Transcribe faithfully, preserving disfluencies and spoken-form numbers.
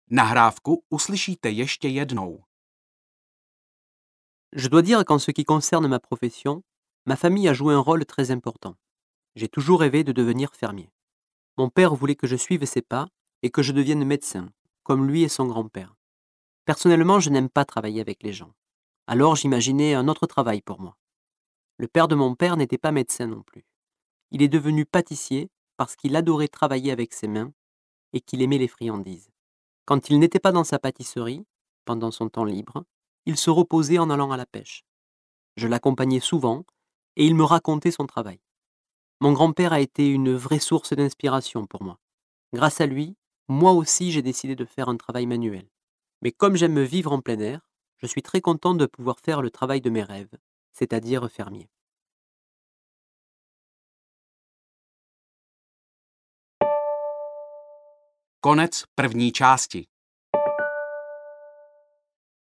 Nahrávku uslyšíte ještě jednou. Je dois dire qu'en ce qui concerne ma profession, ma famille a joué un rôle très important. J'ai toujours rêvé de devenir fermier. Mon père voulait que je suive ses pas et que je devienne médecin, comme lui et son grand-père. Personnellement, je n'aime pas travailler avec les gens. Alors j'imaginais un autre travail pour moi. Le père de mon père n'était pas médecin non plus. Il est devenu pâtissier parce qu'il adorait travailler avec ses mains et qu'il aimait les friandises. Quand il n'était pas dans sa pâtisserie, pendant son temps libre, il se reposait en allant à la pêche. Je l'accompagnais souvent et il me racontait son travail. Mon grand-père a été une vraie source d'inspiration pour moi. Grâce à lui, moi aussi j'ai décidé de faire un travail manuel. Mais comme j'aime vivre en plein air, je suis très content de pouvoir faire le travail de mes rêves, c'est-à-dire fermier. Konec první části.